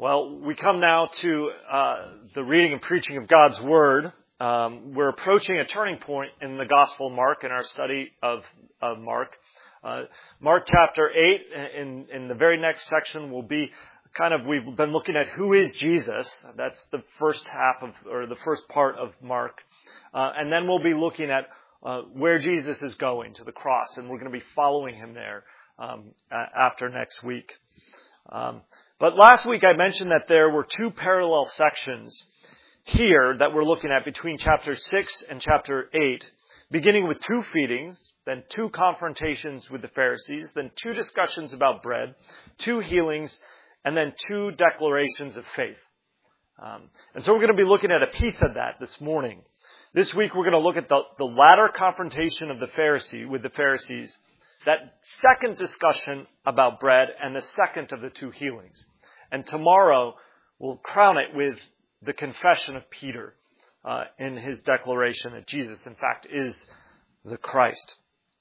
Well, we come now to the reading and preaching of God's Word. We're approaching a turning point in the Gospel of Mark in our study of Mark. Mark chapter 8, in the very next section, will be we've been looking at who is Jesus. That's the first half the first part of Mark. And then we'll be looking at where Jesus is going, to the cross, and we're going to be following him there after next week. But last week I mentioned that there were two parallel sections here that we're looking at between chapter 6 and chapter 8, beginning with two feedings, then two confrontations with the Pharisees, then two discussions about bread, two healings, and then two declarations of faith. And so we're going to be looking at a piece of that this morning. This week we're going to look at the latter confrontation of the Pharisees, that second discussion about bread, and the second of the two healings. And tomorrow we'll crown it with the confession of Peter in his declaration that Jesus, in fact, is the Christ.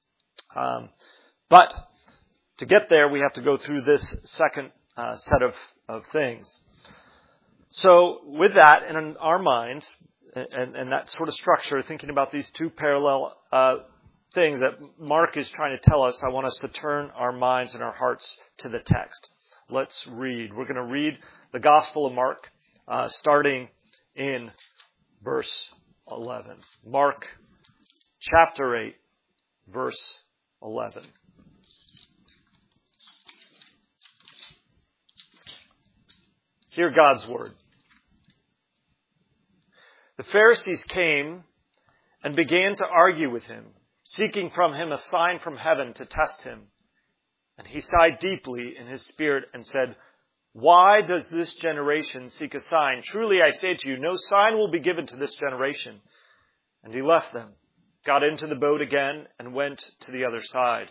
But to get there, we have to go through this second set of things. So with that in our minds, and that sort of structure, thinking about these two parallel things that Mark is trying to tell us, I want us to turn our minds and our hearts to the text. Let's read. We're going to read the Gospel of Mark, starting in verse 11. Mark chapter 8, verse 11. Hear God's word. The Pharisees came and began to argue with him, seeking from him a sign from heaven to test him. And he sighed deeply in his spirit and said, "Why does this generation seek a sign? Truly I say to you, no sign will be given to this generation." And he left them, got into the boat again, and went to the other side.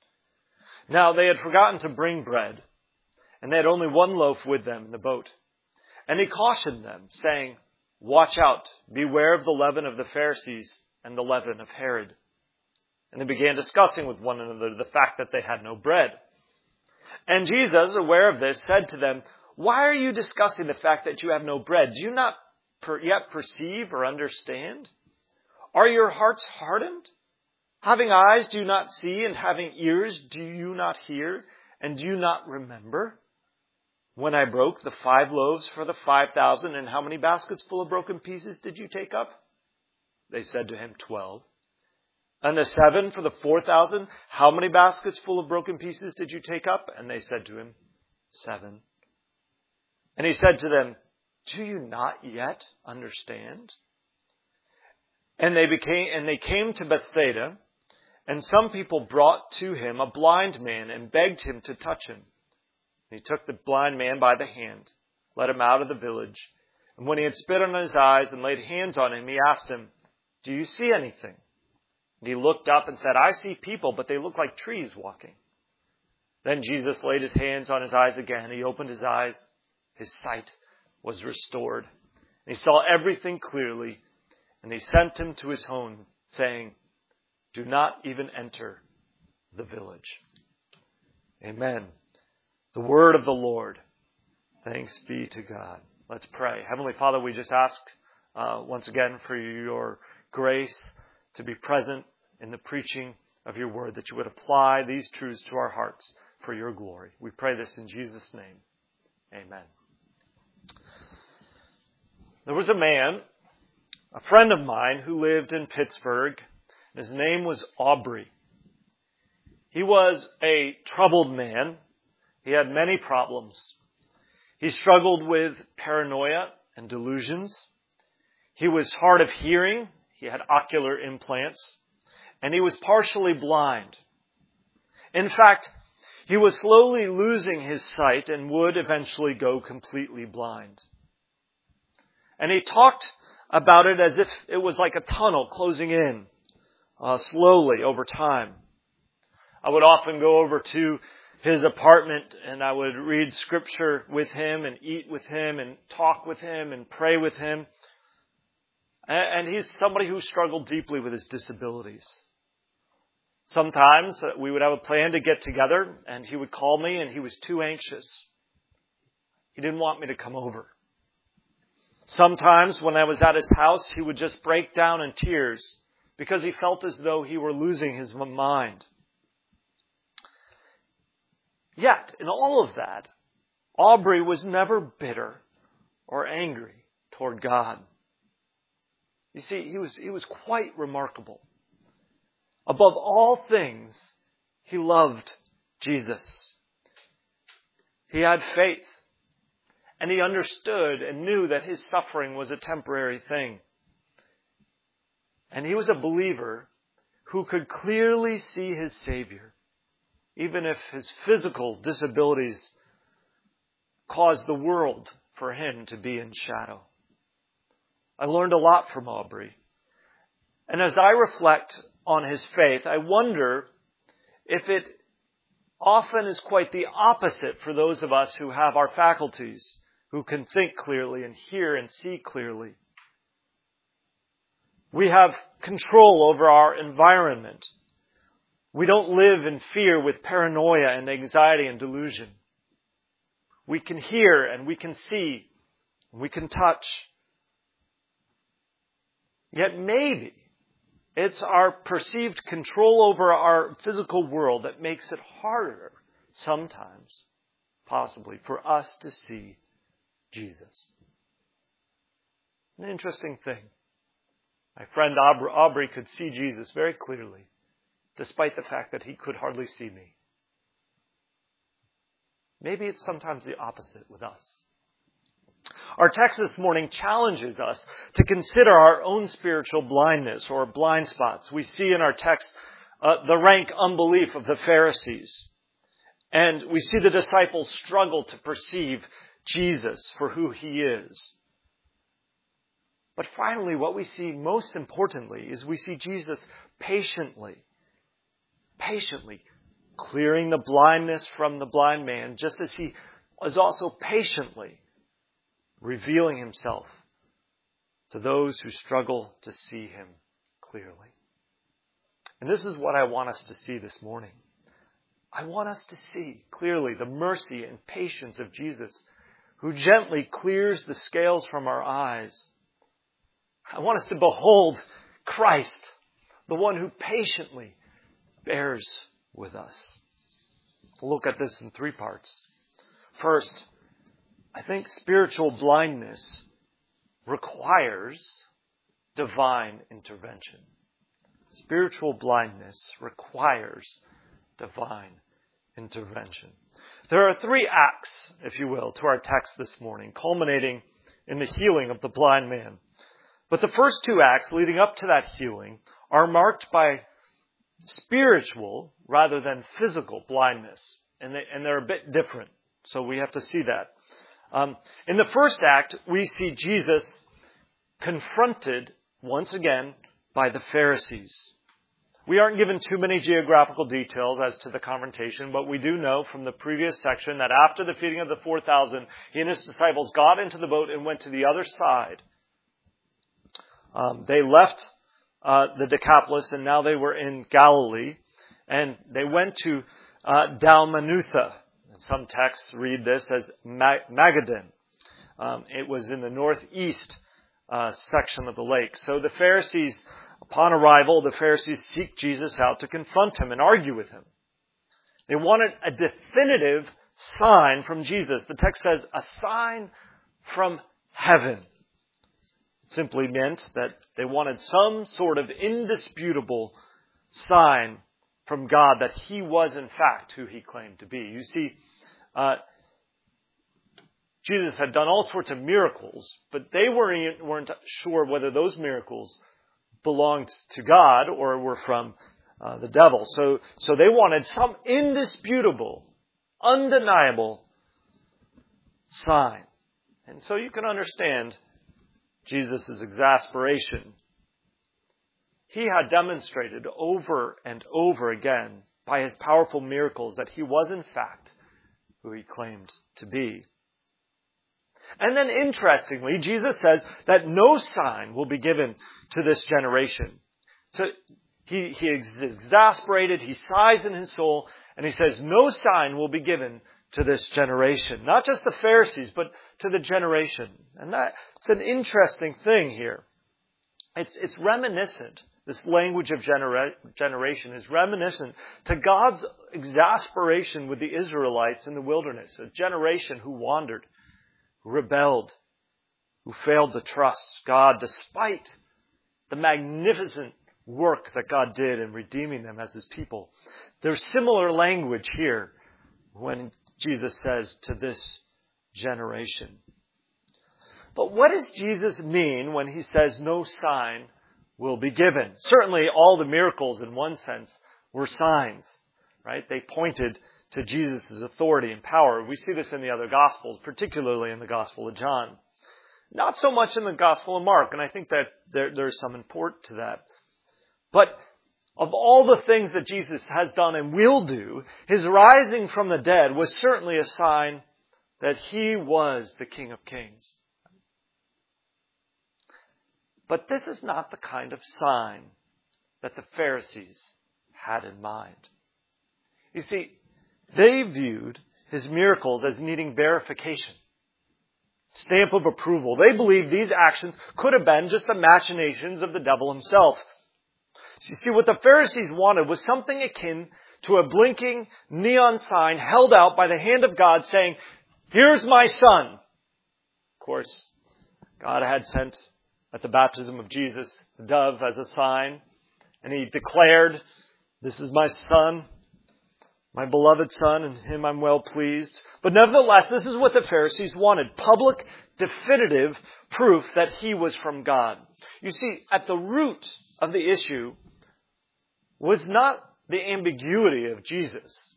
Now they had forgotten to bring bread, and they had only one loaf with them in the boat. And he cautioned them, saying, "Watch out, beware of the leaven of the Pharisees and the leaven of Herod." And they began discussing with one another the fact that they had no bread. And Jesus, aware of this, said to them, "Why are you discussing the fact that you have no bread? Do you not yet perceive or understand? Are your hearts hardened? Having eyes, do you not see? And having ears, do you not hear? And do you not remember? When I broke the 5 loaves for the 5,000, and how many baskets full of broken pieces did you take up?" They said to him, 12. "And the 7 for the 4,000, how many baskets full of broken pieces did you take up?" And they said to him, 7. And he said to them, "Do you not yet understand?" And they came to Bethsaida, and some people brought to him a blind man and begged him to touch him. And he took the blind man by the hand, led him out of the village, and when he had spit on his eyes and laid hands on him, he asked him, "Do you see anything?" And he looked up and said, "I see people, but they look like trees walking." Then Jesus laid his hands on his eyes again. He opened his eyes. His sight was restored. And he saw everything clearly. And he sent him to his home, saying, "Do not even enter the village." Amen. The word of the Lord. Thanks be to God. Let's pray. Heavenly Father, we just ask once again for your grace to be present in the preaching of your word, that you would apply these truths to our hearts for your glory. We pray this in Jesus' name. Amen. There was a man, a friend of mine, who lived in Pittsburgh. His name was Aubrey. He was a troubled man. He had many problems. He struggled with paranoia and delusions. He was hard of hearing. He had ocular implants, and he was partially blind. In fact, he was slowly losing his sight and would eventually go completely blind. And he talked about it as if it was like a tunnel closing in slowly over time. I would often go over to his apartment and I would read scripture with him and eat with him and talk with him and pray with him. And he's somebody who struggled deeply with his disabilities. Sometimes we would have a plan to get together, and he would call me, and he was too anxious. He he didn't want me to come over. Sometimes when I was at his house, he would just break down in tears because he felt as though he were losing his mind. Yet, in all of that, Aubrey was never bitter or angry toward God. You see, he was quite remarkable. Above all things, he loved Jesus. He had faith. And he understood and knew that his suffering was a temporary thing. And he was a believer who could clearly see his Savior, even if his physical disabilities caused the world for him to be in shadow. I learned a lot from Aubrey. And as I reflect on his faith, I wonder if it often is quite the opposite for those of us who have our faculties, who can think clearly and hear and see clearly. We have control over our environment. We don't live in fear with paranoia and anxiety and delusion. We can hear and we can see, and we can touch. Yet maybe it's our perceived control over our physical world that makes it harder sometimes, possibly, for us to see Jesus. An interesting thing. My friend Aubrey could see Jesus very clearly, despite the fact that he could hardly see me. Maybe it's sometimes the opposite with us. Our text this morning challenges us to consider our own spiritual blindness or blind spots. We see in our text the rank unbelief of the Pharisees. And we see the disciples struggle to perceive Jesus for who he is. But finally, what we see most importantly is we see Jesus patiently clearing the blindness from the blind man, just as he was also patiently revealing himself to those who struggle to see him clearly. And this is what I want us to see this morning. I want us to see clearly the mercy and patience of Jesus, who gently clears the scales from our eyes. I want us to behold Christ, the one who patiently bears with us. We'll look at this in 3 parts. First, I think spiritual blindness requires divine intervention. Spiritual blindness requires divine intervention. There are 3 acts, if you will, to our text this morning, culminating in the healing of the blind man. But the first 2 acts leading up to that healing are marked by spiritual rather than physical blindness. And they're a bit different. So we have to see that. In the first act, we see Jesus confronted once again by the Pharisees. We aren't given too many geographical details as to the confrontation, but we do know from the previous section that after the feeding of the 4,000, he and his disciples got into the boat and went to the other side. They left the Decapolis, and now they were in Galilee, and they went to Dalmanutha. Some texts read this as Magadan. It was in the northeast section of the lake. So the Pharisees, upon arrival, the Pharisees seek Jesus out to confront him and argue with him. They wanted a definitive sign from Jesus. The text says, a sign from heaven. Simply meant that they wanted some sort of indisputable sign from God that he was in fact who he claimed to be. You see, Jesus had done all sorts of miracles, but they weren't sure whether those miracles belonged to God or were from the devil. So they wanted some indisputable, undeniable sign. And so you can understand Jesus' exasperation. He had demonstrated over and over again by his powerful miracles that he was in fact who he claimed to be. And then interestingly, Jesus says that no sign will be given to this generation. So he is exasperated, he sighs in his soul, and he says no sign will be given to this generation. Not just the Pharisees, but to the generation. And that's an interesting thing here. It's reminiscent. This language of generation is reminiscent to God's exasperation with the Israelites in the wilderness. A generation who wandered, who rebelled, who failed to trust God despite the magnificent work that God did in redeeming them as His people. There's similar language here when Jesus says to this generation. But what does Jesus mean when He says no sign will be given? Certainly all the miracles in one sense were signs, right? They pointed to Jesus' authority and power. We see this in the other Gospels, particularly in the Gospel of John. Not so much in the Gospel of Mark, and I think that there's some import to that. But of all the things that Jesus has done and will do, His rising from the dead was certainly a sign that He was the King of Kings. But this is not the kind of sign that the Pharisees had in mind. You see, they viewed His miracles as needing verification, stamp of approval. They believed these actions could have been just the machinations of the devil himself. You see, what the Pharisees wanted was something akin to a blinking neon sign held out by the hand of God saying, "Here's my son." Of course, God had sent at the baptism of Jesus the dove as a sign, and He declared, "This is my son, my beloved son, in Him I'm well pleased." But nevertheless, this is what the Pharisees wanted: public, definitive proof that He was from God. You see, at the root of the issue was not the ambiguity of Jesus.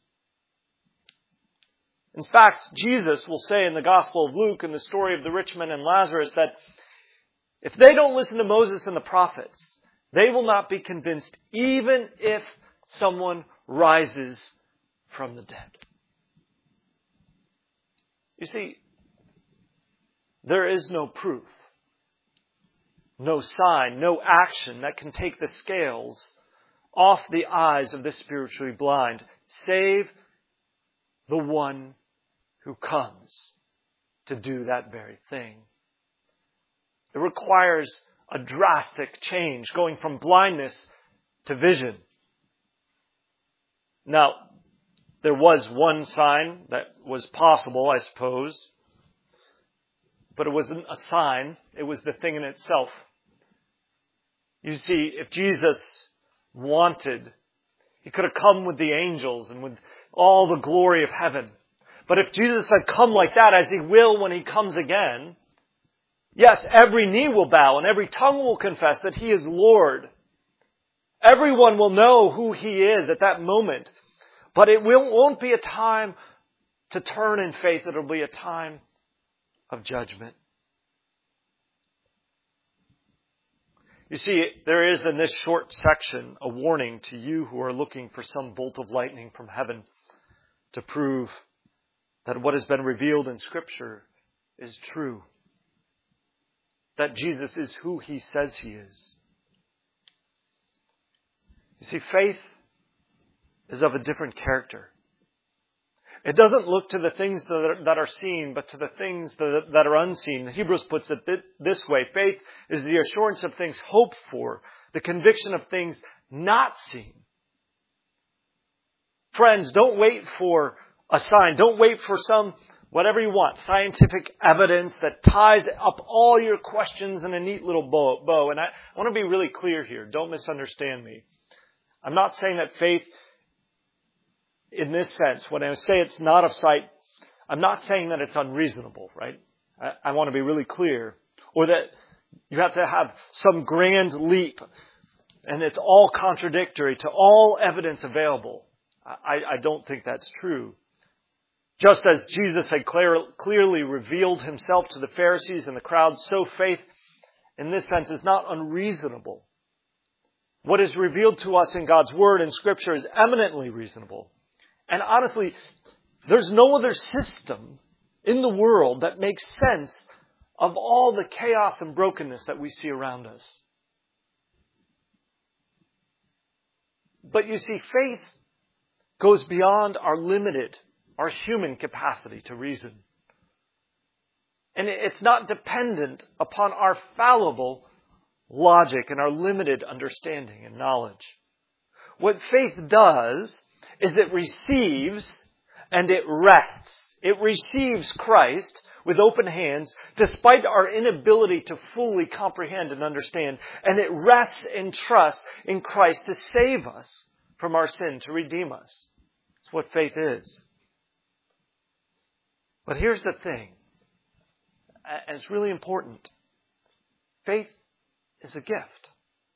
In fact, Jesus will say in the Gospel of Luke, in the story of the rich man and Lazarus, that if they don't listen to Moses and the prophets, they will not be convinced even if someone rises from the dead. You see, there is no proof, no sign, no action that can take the scales off the eyes of the spiritually blind, save the one who comes to do that very thing. It requires a drastic change, going from blindness to vision. Now, there was one sign that was possible, I suppose, but it wasn't a sign, it was the thing in itself. You see, if Jesus wanted, He could have come with the angels and with all the glory of heaven. But if Jesus had come like that, as He will when He comes again, yes, every knee will bow and every tongue will confess that He is Lord. Everyone will know who He is at that moment. But it won't be a time to turn in faith. It'll be a time of judgment. You see, there is in this short section a warning to you who are looking for some bolt of lightning from heaven to prove that what has been revealed in Scripture is true. That Jesus is who He says He is. You see, faith is of a different character. It doesn't look to the things that are seen, but to the things that are unseen. Hebrews puts it this way: faith is the assurance of things hoped for, the conviction of things not seen. Friends, don't wait for a sign. Don't wait for some, whatever you want, scientific evidence that ties up all your questions in a neat little bow. And I want to be really clear here. Don't misunderstand me. I'm not saying that faith, in this sense, when I say it's not of sight, I'm not saying that it's unreasonable, right? I want to be really clear. Or that you have to have some grand leap and it's all contradictory to all evidence available. I don't think that's true. Just as Jesus had clearly revealed Himself to the Pharisees and the crowd, so faith in this sense is not unreasonable. What is revealed to us in God's Word and Scripture is eminently reasonable. And honestly, there's no other system in the world that makes sense of all the chaos and brokenness that we see around us. But you see, faith goes beyond our limited our human capacity to reason. And it's not dependent upon our fallible logic and our limited understanding and knowledge. What faith does is it receives and it rests. It receives Christ with open hands despite our inability to fully comprehend and understand. And it rests and trusts in Christ to save us from our sin, to redeem us. That's what faith is. But here's the thing, and it's really important. Faith is a gift.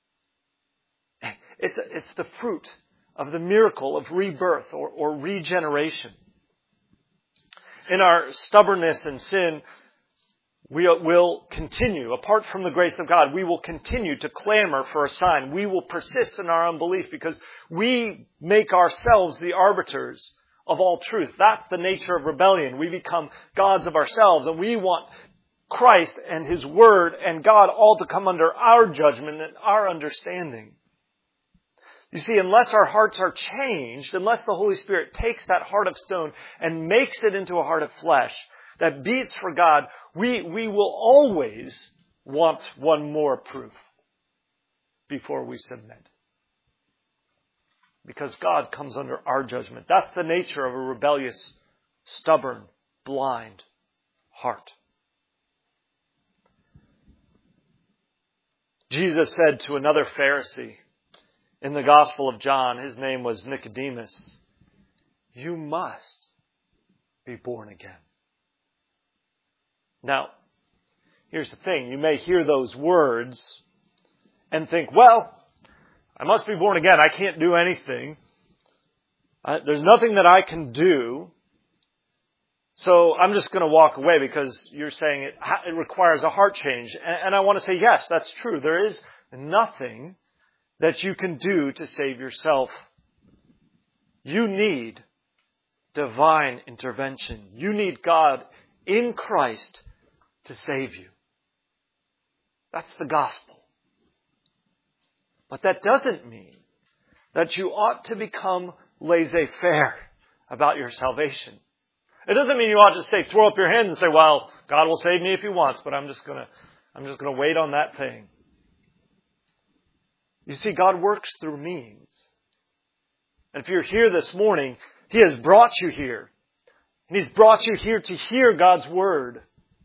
It's the fruit of the miracle of rebirth or regeneration. In our stubbornness and sin, we will continue, apart from the grace of God, we will continue to clamor for a sign. We will persist in our unbelief because we make ourselves the arbiters of all truth. That's the nature of rebellion. We become gods of ourselves, and we want Christ and His Word and God all to come under our judgment and our understanding. You see, unless our hearts are changed, unless the Holy Spirit takes that heart of stone and makes it into a heart of flesh that beats for God, we will always want one more proof before we submit. Because God comes under our judgment. That's the nature of a rebellious, stubborn, blind heart. Jesus said to another Pharisee in the Gospel of John, his name was Nicodemus, "You must be born again." Now, here's the thing. You may hear those words and think, well, I must be born again. I can't do anything. There's nothing that I can do. So I'm just going to walk away because you're saying it requires a heart change. And I want to say, yes, that's true. There is nothing that you can do to save yourself. You need divine intervention. You need God in Christ to save you. That's the gospel. But that doesn't mean that you ought to become laissez-faire about your salvation. It doesn't mean you ought to say, throw up your hands and say, well, God will save me if He wants, but I'm just going to wait on that thing. You see, God works through means. And if you're here this morning, He has brought you here. And He's brought you here to hear God's Word.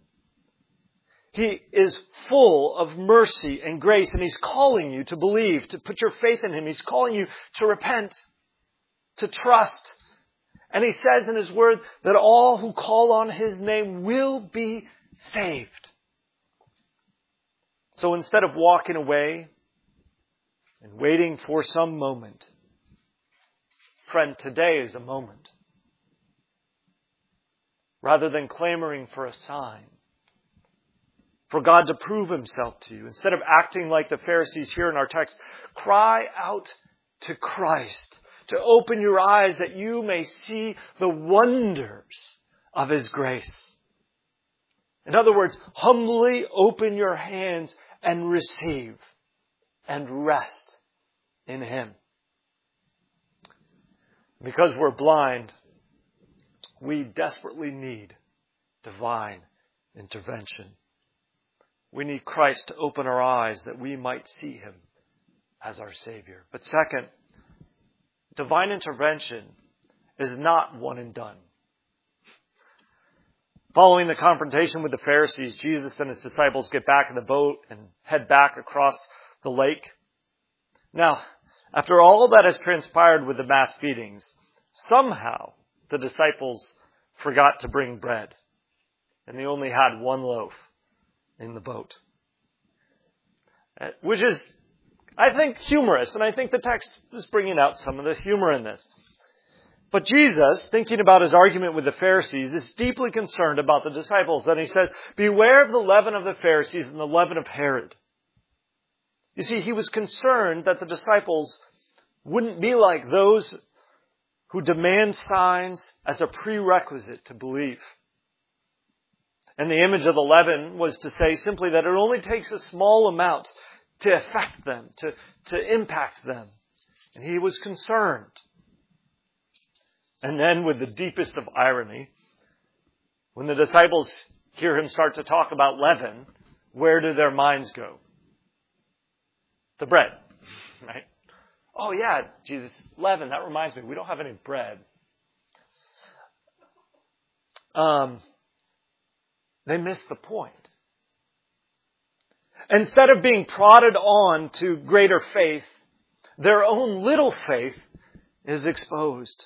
He is full of mercy and grace, and He's calling you to believe, to put your faith in Him. He's calling you to repent, to trust. And He says in His Word that all who call on His name will be saved. So instead of walking away and waiting for some moment, friend, today is a moment. Rather than clamoring for a sign, for God to prove Himself to you, instead of acting like the Pharisees here in our text, cry out to Christ to open your eyes that you may see the wonders of His grace. In other words, humbly open your hands and receive and rest in Him. Because we're blind, we desperately need divine intervention. We need Christ to open our eyes that we might see Him as our Savior. But second, divine intervention is not one and done. Following the confrontation with the Pharisees, Jesus and His disciples get back in the boat and head back across the lake. Now, after all that has transpired with the mass feedings, somehow the disciples forgot to bring bread. And they only had one loaf in the boat. Which is, I think, humorous. And I think the text is bringing out some of the humor in this. But Jesus, thinking about His argument with the Pharisees, is deeply concerned about the disciples. And He says, beware of the leaven of the Pharisees and the leaven of Herod. You see, He was concerned that the disciples wouldn't be like those who demand signs as a prerequisite to belief. And the image of the leaven was to say simply that it only takes a small amount to affect them, to impact them. And He was concerned And then with the deepest of irony, when the disciples hear him start to talk about leaven, where do their minds go? The bread, right? Oh yeah, Jesus, leaven, that reminds me, we don't have any bread. They missed the point. Instead of being prodded on to greater faith, their own little faith is exposed.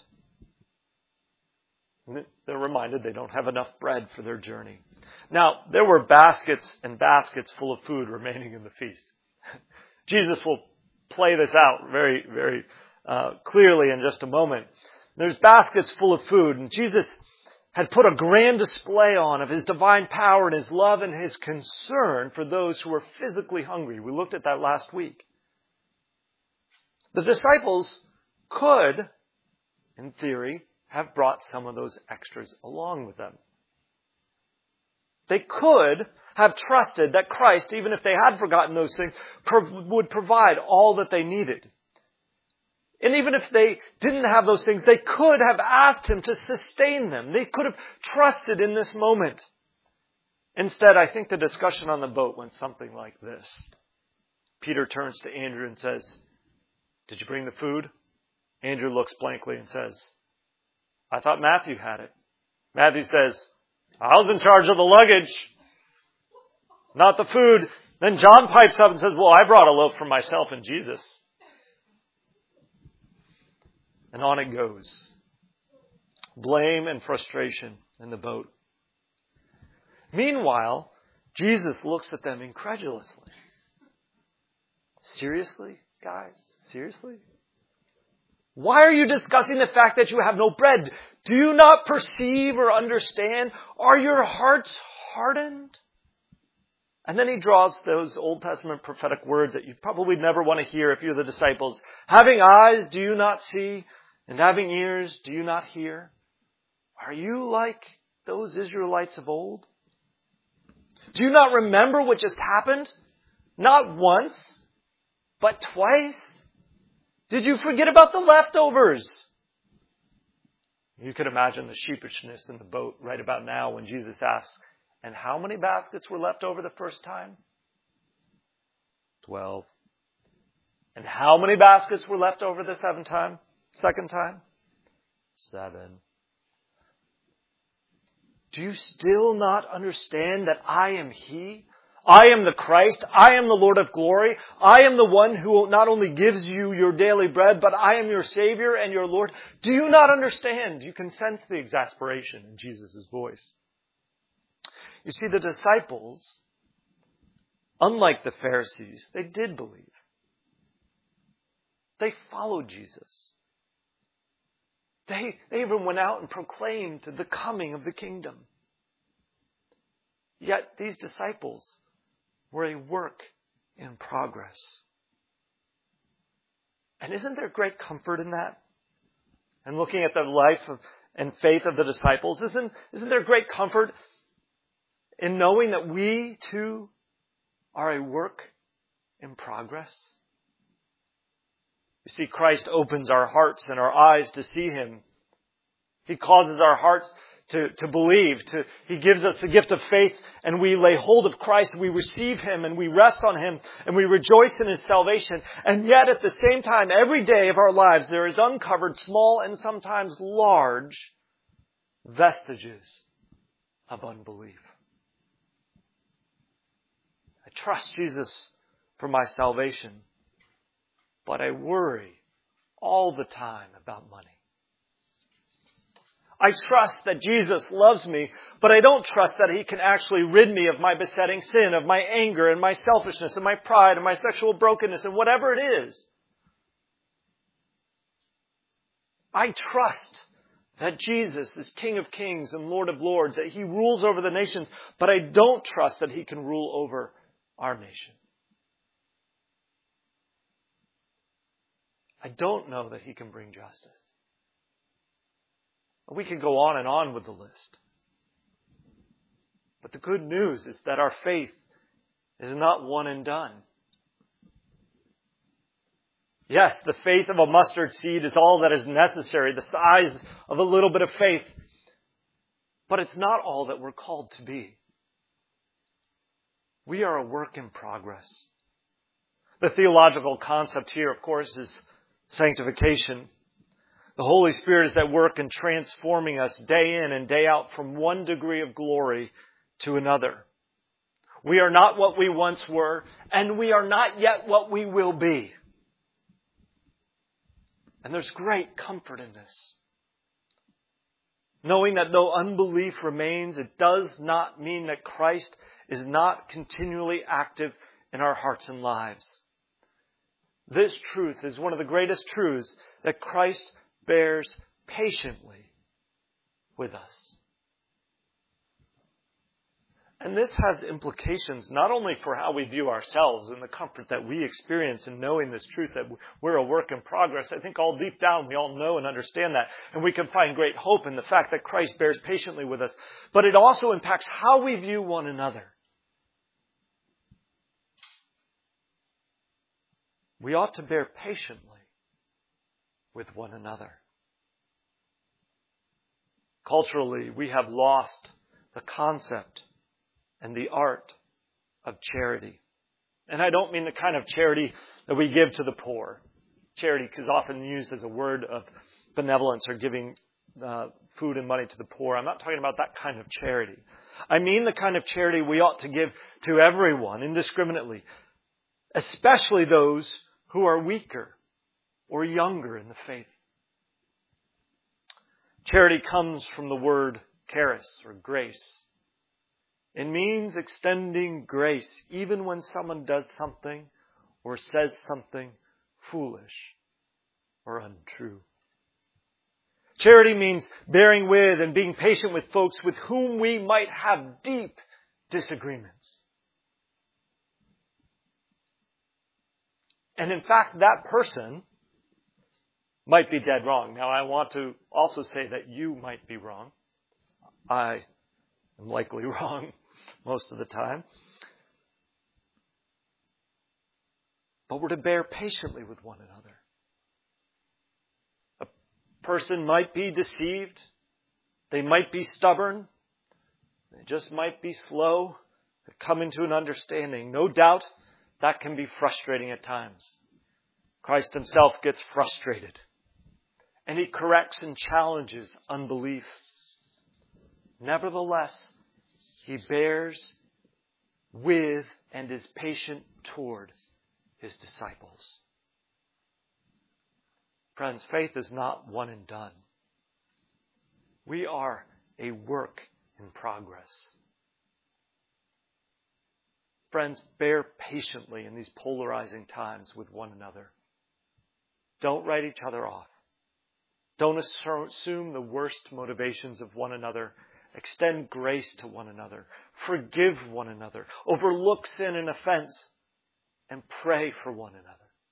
They're reminded they don't have enough bread for their journey. Now, there were baskets and baskets full of food remaining in the feast. Jesus will play this out very, very clearly in just a moment. There's baskets full of food, and Jesus had put a grand display on of his divine power and his love and his concern for those who were physically hungry. We looked at that last week. The disciples could, in theory, have brought some of those extras along with them. They could have trusted that Christ, even if they had forgotten those things, would provide all that they needed. And even if they didn't have those things, they could have asked him to sustain them. They could have trusted in this moment. Instead, I think the discussion on the boat went something like this. Peter turns to Andrew and says, "Did you bring the food?" Andrew looks blankly and says, "I thought Matthew had it." Matthew says, "I was in charge of the luggage, not the food." Then John pipes up and says, "Well, I brought a loaf for myself and Jesus." And on it goes. Blame and frustration in the boat. Meanwhile, Jesus looks at them incredulously. "Seriously, guys? Seriously? Why are you discussing the fact that you have no bread? Do you not perceive or understand? Are your hearts hardened?" And then he draws those Old Testament prophetic words that you probably never want to hear if you're the disciples. "Having eyes, do you not see? And having ears, do you not hear? Are you like those Israelites of old? Do you not remember what just happened? Not once, but twice. Did you forget about the leftovers?" You could imagine the sheepishness in the boat right about now when Jesus asks, "And how many baskets were left over the first time?" 12. "And how many baskets were left over the second time? 7. Do you still not understand that I am He? I am the Christ. I am the Lord of glory. I am the one who not only gives you your daily bread, but I am your Savior and your Lord. Do you not understand?" You can sense the exasperation in Jesus' voice. You see, the disciples, unlike the Pharisees, they did believe. They followed Jesus. They even went out and proclaimed the coming of the kingdom. Yet these disciples were a work in progress. And isn't there great comfort in that? And looking at the life and faith of the disciples, isn't there great comfort in knowing that we too are a work in progress? You see, Christ opens our hearts and our eyes to see Him. He causes our hearts to believe. He gives us the gift of faith, and we lay hold of Christ, and we receive Him, and we rest on Him, and we rejoice in His salvation. And yet at the same time, every day of our lives, there is uncovered small and sometimes large vestiges of unbelief. I trust Jesus for my salvation, but I worry all the time about money. I trust that Jesus loves me, but I don't trust that He can actually rid me of my besetting sin, of my anger and my selfishness and my pride and my sexual brokenness and whatever it is. I trust that Jesus is King of Kings and Lord of Lords, that He rules over the nations, but I don't trust that He can rule over our nation. I don't know that He can bring justice. We could go on and on with the list. But the good news is that our faith is not one and done. Yes, the faith of a mustard seed is all that is necessary, the size of a little bit of faith. But it's not all that we're called to be. We are a work in progress. The theological concept here, of course, is sanctification. The Holy Spirit is at work in transforming us day in and day out from one degree of glory to another. We are not what we once were, and we are not yet what we will be. And there's great comfort in this. Knowing that though unbelief remains, it does not mean that Christ is not continually active in our hearts and lives. This truth is one of the greatest truths, that Christ bears patiently with us. And this has implications not only for how we view ourselves and the comfort that we experience in knowing this truth that we're a work in progress. I think all deep down we all know and understand that. And we can find great hope in the fact that Christ bears patiently with us. But it also impacts how we view one another. We ought to bear patiently with one another. Culturally, we have lost the concept and the art of charity. And I don't mean the kind of charity that we give to the poor. Charity is often used as a word of benevolence or giving food and money to the poor. I'm not talking about that kind of charity. I mean the kind of charity we ought to give to everyone indiscriminately, especially those who are weaker or younger in the faith. Charity comes from the word charis or grace. It means extending grace even when someone does something or says something foolish or untrue. Charity means bearing with and being patient with folks with whom we might have deep disagreements. And in fact, that person might be dead wrong. Now, I want to also say that you might be wrong. I am likely wrong most of the time. But we're to bear patiently with one another. A person might be deceived. They might be stubborn. They just might be slow to come into an understanding. No doubt that can be frustrating at times. Christ himself gets frustrated. And he corrects and challenges unbelief. Nevertheless, he bears with and is patient toward his disciples. Friends, faith is not one and done. We are a work in progress. Friends, bear patiently in these polarizing times with one another. Don't write each other off. Don't assume the worst motivations of one another. Extend grace to one another. Forgive one another. Overlook sin and offense. And pray for one another.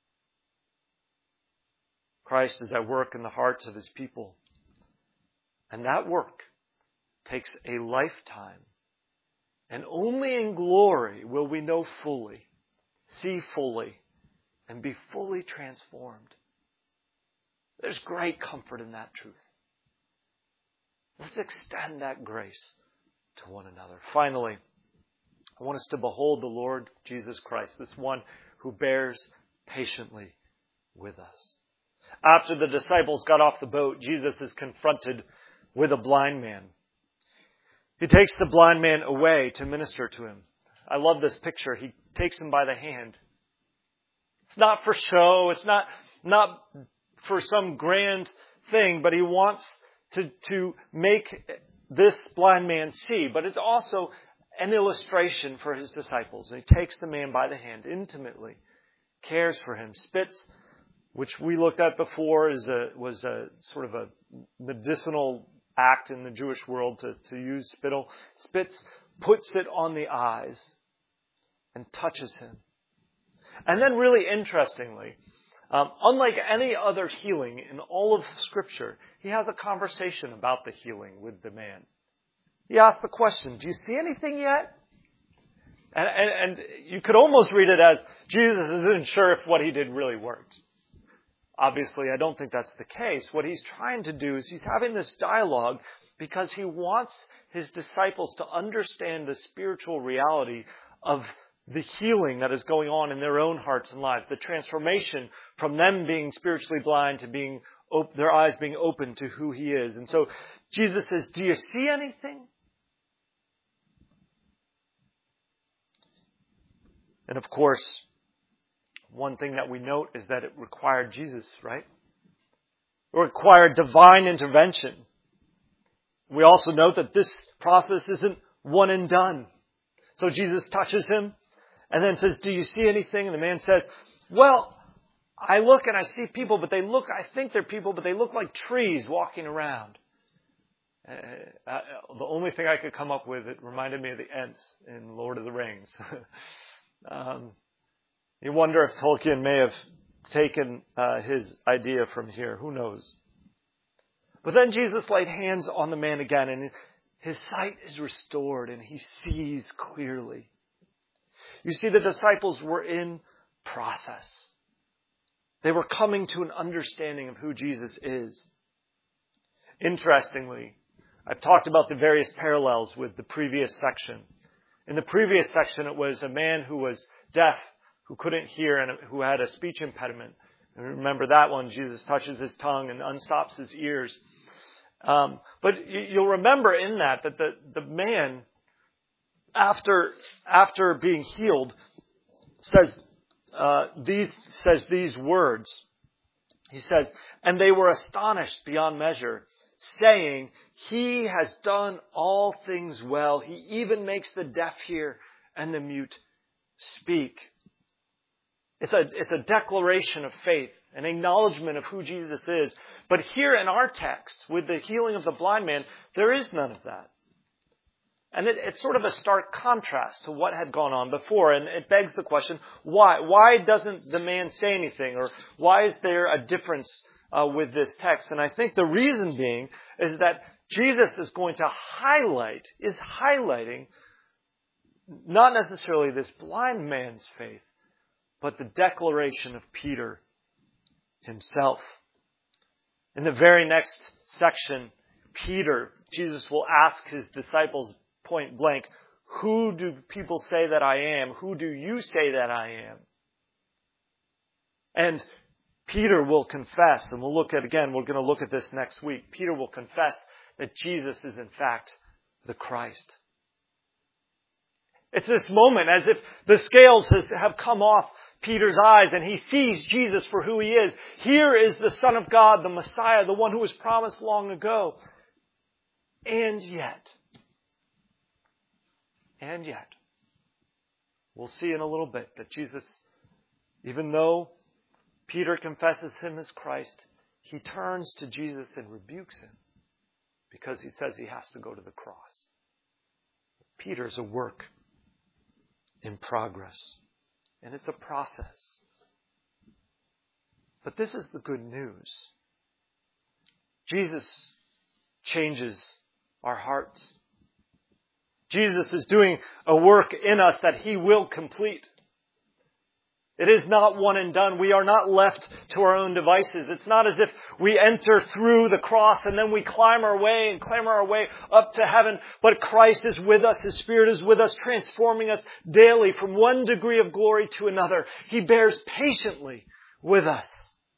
Christ is at work in the hearts of his people. And that work takes a lifetime. And only in glory will we know fully, see fully, and be fully transformed. There's great comfort in that truth. Let's extend that grace to one another. Finally, I want us to behold the Lord Jesus Christ, this one who bears patiently with us. After the disciples got off the boat, Jesus is confronted with a blind man. He takes the blind man away to minister to him. I love this picture. He takes him by the hand. It's not for show. It's not for some grand thing, but he wants to make this blind man see. But it's also an illustration for his disciples. And he takes the man by the hand intimately, cares for him, spits, which we looked at before was a sort of a medicinal act in the Jewish world to use spittle. Spits, puts it on the eyes and touches him. And then really interestingly, unlike any other healing in all of Scripture, he has a conversation about the healing with the man. He asks the question, do you see anything yet? And you could almost read it as Jesus isn't sure if what he did really worked. Obviously, I don't think that's the case. What he's trying to do is he's having this dialogue because he wants his disciples to understand the spiritual reality of the healing that is going on in their own hearts and lives, the transformation from them being spiritually blind to being their eyes being open to who he is. And so Jesus says, do you see anything? And of course, one thing that we note is that it required Jesus, right? It required divine intervention. We also note that this process isn't one and done. So Jesus touches him and then says, do you see anything? And the man says, well, I look and I see people, but I think they're people, but they look like trees walking around. The only thing I could come up with, it reminded me of the Ents in Lord of the Rings. You wonder if Tolkien may have taken his idea from here. Who knows? But then Jesus laid hands on the man again, and his sight is restored, and he sees clearly. You see, the disciples were in process. They were coming to an understanding of who Jesus is. Interestingly, I've talked about the various parallels with the previous section. In the previous section, it was a man who was deaf, who couldn't hear, and who had a speech impediment. And remember that one, Jesus touches his tongue and unstops his ears. But you'll remember in that the man, after being healed, says these words. He says, and they were astonished beyond measure, saying, he has done all things well. He even makes the deaf hear and the mute speak. It's a declaration of faith, an acknowledgement of who Jesus is. But here in our text, with the healing of the blind man, there is none of that. And it's sort of a stark contrast to what had gone on before. And it begs the question, why? Why doesn't the man say anything? Or why is there a difference with this text? And I think the reason being is that Jesus is highlighting not necessarily this blind man's faith, but the declaration of Peter himself. In the very next section, Jesus will ask his disciples point blank, who do people say that I am? Who do you say that I am? And Peter will confess, and we're going to look at this next week. Peter will confess that Jesus is in fact the Christ. It's this moment as if the scales have come off Peter's eyes and he sees Jesus for who he is. Here is the Son of God, the Messiah, the one who was promised long ago. And yet, we'll see in a little bit that Jesus, even though Peter confesses him as Christ, he turns to Jesus and rebukes him because he says he has to go to the cross. Peter's a work in progress. And it's a process. But this is the good news. Jesus changes our hearts. Jesus is doing a work in us that he will complete. It is not one and done. We are not left to our own devices. It's not as if we enter through the cross and then we climb our way up to heaven. But Christ is with us. His Spirit is with us, transforming us daily from one degree of glory to another. He bears patiently with us.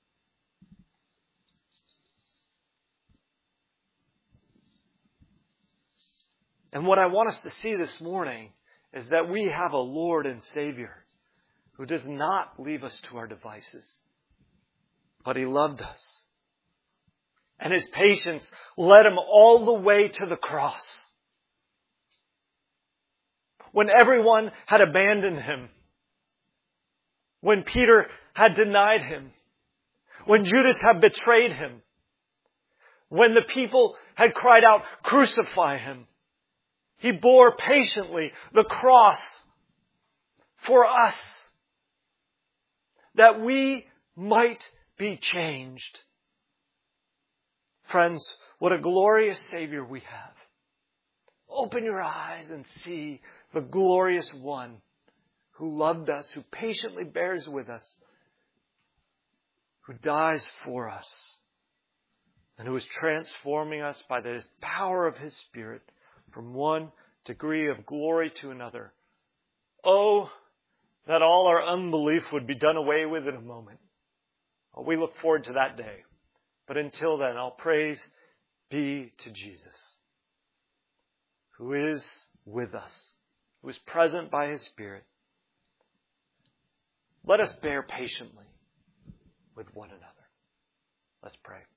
And what I want us to see this morning is that we have a Lord and Savior who does not leave us to our devices, but he loved us. And his patience led him all the way to the cross. When everyone had abandoned him, when Peter had denied him, when Judas had betrayed him, when the people had cried out, "Crucify him," he bore patiently the cross for us, that we might be changed. Friends, what a glorious Savior we have. Open your eyes and see the glorious one who loved us, who patiently bears with us, who dies for us, and who is transforming us by the power of His Spirit from one degree of glory to another. Oh, that all our unbelief would be done away with in a moment. Oh, we look forward to that day. But until then, all praise be to Jesus, who is with us, who is present by His Spirit. Let us bear patiently with one another. Let's pray.